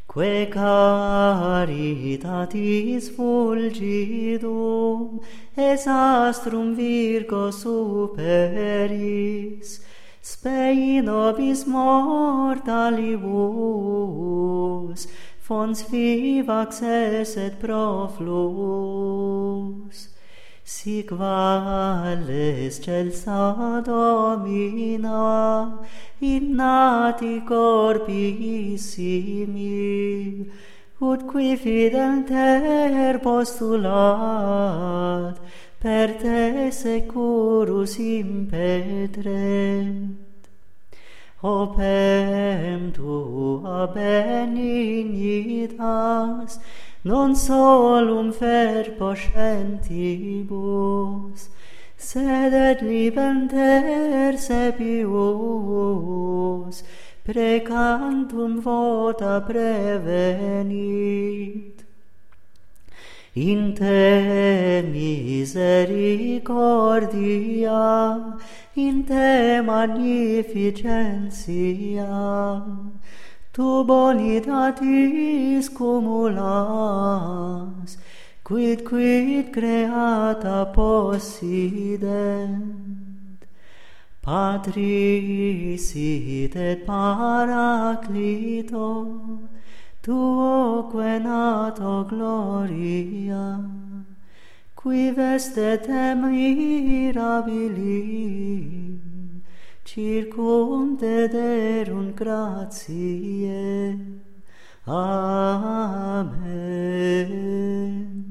Que caritatis fulgidum es astrum Virgo superis, spei nobis mortalibus, fons vivax es et proflus. Sic valles celsa Domina, in nati corpissimi, ut qui fidel ter postulat, per te securus impetret. Opem tua benignitas, non solum fer poscentibus, sed et libenter sepius, precantum vota prevenit. In te misericordia, in te magnificentia, tu bonitatis cumulas, quid creata possident. Patris sit et Paraclito, tuoque nato gloria, qui vestet mirabili, circumdederunt gratiae. Amen.